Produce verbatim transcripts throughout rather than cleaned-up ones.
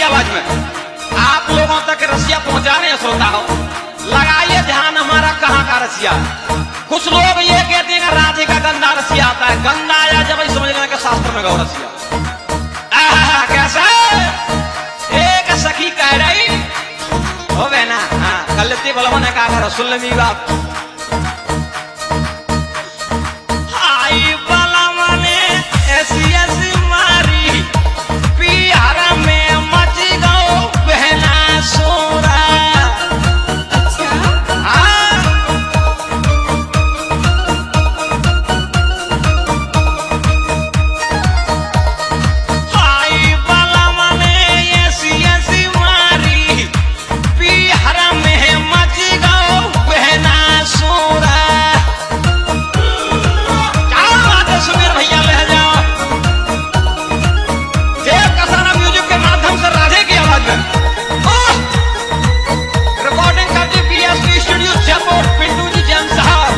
आवाज में आप लोगों तक रसिया पहुंचा रहे हैं। श्रोता हो, लगाइए ध्यान, हमारा कहाँ का रसिया। कुछ लोग ये कहते हैं कि राधे का गंदा रसिया आता है। गंदा आया जब ही समझ लेना कि शास्त्र में गौ रसिया। कैसा एक सखी कह रही हो बहना, हाँ गलती बोलो ने कहा करो, सुन ली बात। हाई वाला मने ऐसी ऐसी मारी पियारा में मच गओ बहना सोरा। अच्छा हाँ हाई वाला मने ऐसी ऐसी मारी पियारा में मच गओ बहना सोरा। क्या बात है सुमेर भैया, ले जाओ देव कसाना म्यूजिक के माध्यम से राधे की आवाज में। रिकॉर्डिंग करती पीएसपी स्टूडियो जयपुर, पिंटू जी जैन साहब।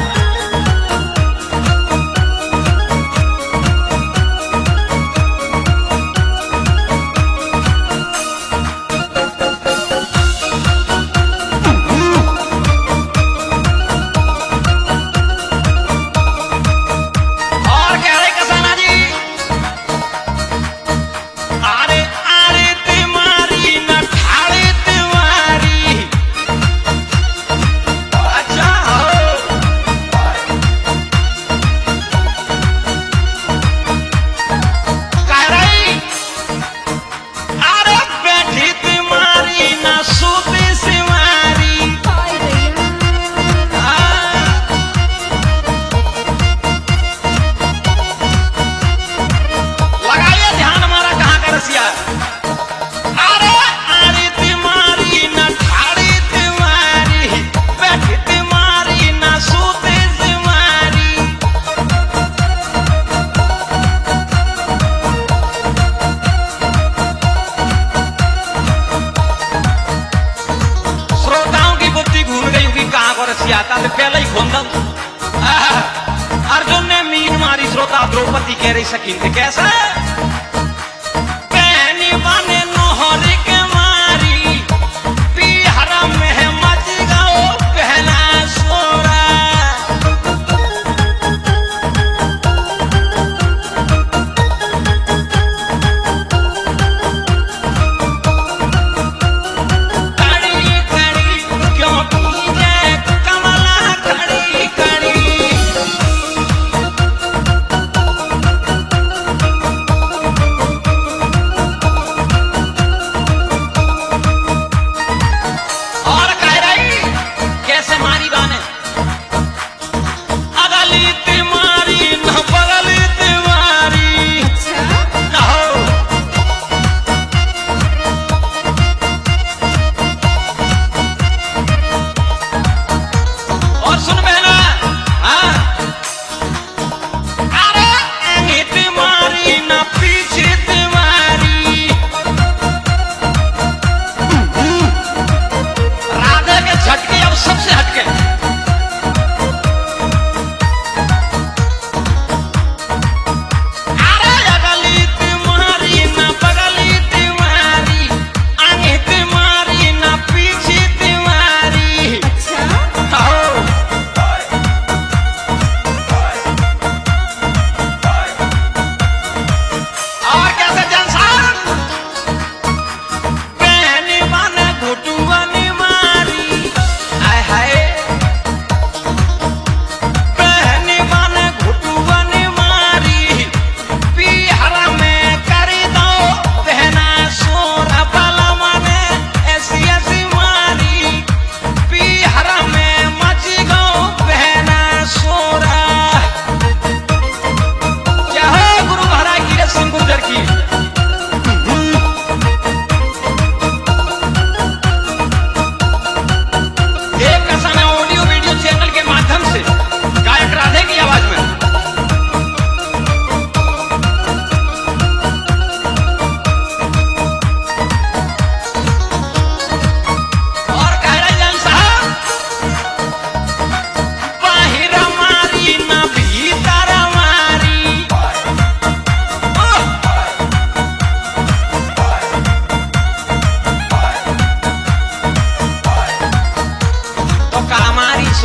और कह रहे कसाना जी, आरे आरे तुम्हारी न ठाड़े तुम्हारी। अच्छा हो कह रही, अरे बैठी तुम्हारी न सूती सिवारी। हाय भैया लगाइए ध्यान, हमारा कहाँ का रसिया है। अरे अरे तुम्हारी न ठाड़ी तुम्हारी, बैठी तुम्हारी न सूती तुम्हारी। श्रोताओं की बुद्धि घूम गई होगी कहाँ को रसिया आता तो पहले ही खोंदम। अर्जुन ने मीन मारी, श्रोता द्रौपदी कह रही सकीन थे कैसा पहनी बने नोहरी के मारी पिहरा में मच गओ पहना सोरा। कड़ी कड़ी क्यों कीजे कमला कड़ी कड़ी।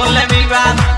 सुन ले मेरी बात